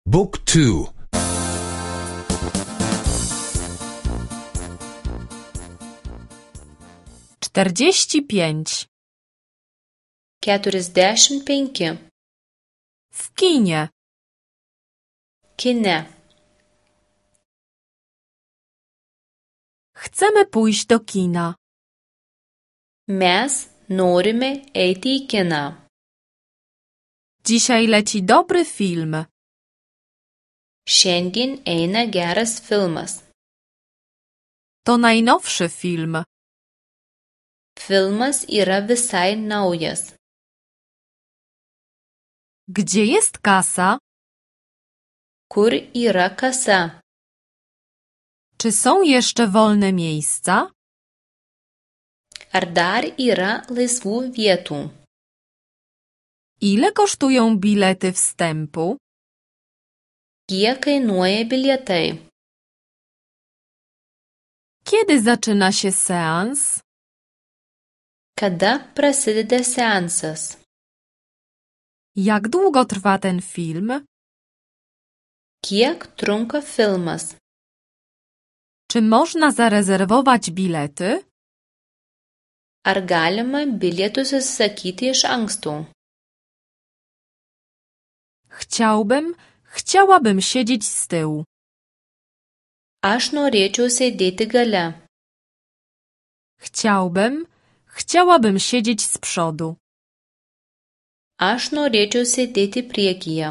Book 2. 45. 45. W kinie. Kine. Chcemy pójść do kina. Mes norime eiti į kiną. Dzisiaj leci dobry film. Šiandien eina geras filmas. To najnowszy film. Filmas yra visai naujas. Gdzie jest kasa? Kur yra kasa? Czy są jeszcze wolne miejsca? Ar dar yra laisvų vietų? Ile kosztują bilety wstępu? Kiek kainuoja bilietai? Kiedy zaczyna się seans? Kada prasideda seansas? Jak długo trwa ten film? Kiek trunka filmas? Czy można zarezerwować bilety? Ar galima bilietus užsisakyti iš anksto? Chciałabym siedzieć z tyłu. Aš norėčiau sėdėti gale. Chciałabym siedzieć z przodu. Aš norėčiau sėdėti priekyje.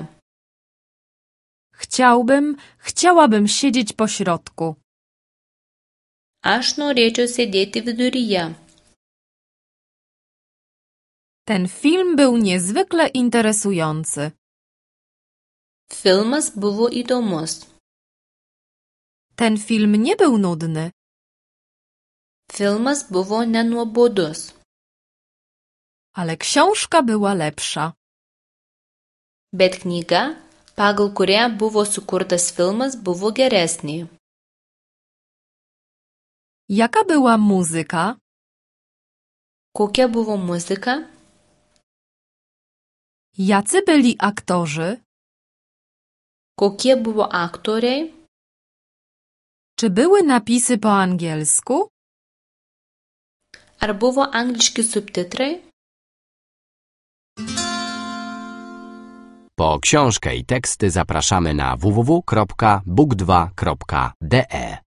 Chciałabym siedzieć po środku. Aš norėčiau sėdėti viduryje. Ten film był niezwykle interesujący. Filmas buvo įdomus. Ten film nie był nudny. Filmas buvo nenuobodus. Ale książka była lepsza. Bet knyga, pagal kurią buvo sukurtas filmas, buvo geresnė. Jaka była muzyka? Kokia buvo muzika? Jacy byli aktorzy? Kokie buvo aktoriai? Czy były napisy po angielsku? Ar buvo angliški subtitrai? Po książkę i teksty zapraszamy na www.book2.de.